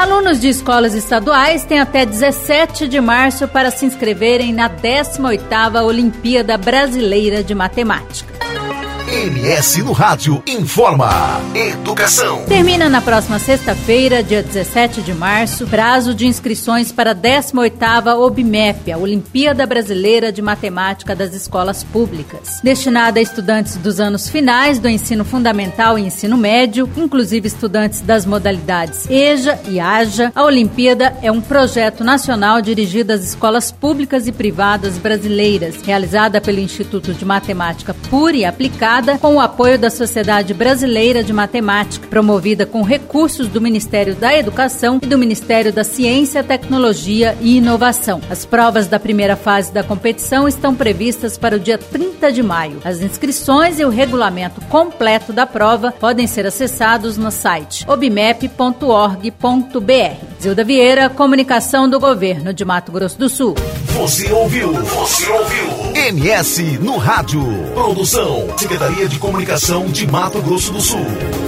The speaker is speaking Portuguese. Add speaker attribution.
Speaker 1: Alunos de escolas estaduais têm até 17 de março para se inscreverem na 18ª Olimpíada Brasileira de Matemática.
Speaker 2: MS no Rádio informa. Educação.
Speaker 1: Termina na próxima sexta-feira, dia 17 de março, prazo de inscrições para a 18ª OBMEP, a Olimpíada Brasileira de Matemática das Escolas Públicas. Destinada a estudantes dos anos finais do ensino fundamental e ensino médio, inclusive estudantes das modalidades EJA e AJA, a Olimpíada é um projeto nacional dirigido às escolas públicas e privadas brasileiras, realizada pelo Instituto de Matemática Pura e Aplicada, com o apoio da Sociedade Brasileira de Matemática, promovida com recursos do Ministério da Educação e do Ministério da Ciência, Tecnologia e Inovação. As provas da primeira fase da competição estão previstas para o dia 30 de maio. As inscrições e o regulamento completo da prova podem ser acessados no site obmep.org.br. Zilda Vieira, Comunicação do Governo de Mato Grosso do Sul.
Speaker 2: Você ouviu. MS no Rádio. Produção, Secretaria de Comunicação de Mato Grosso do Sul.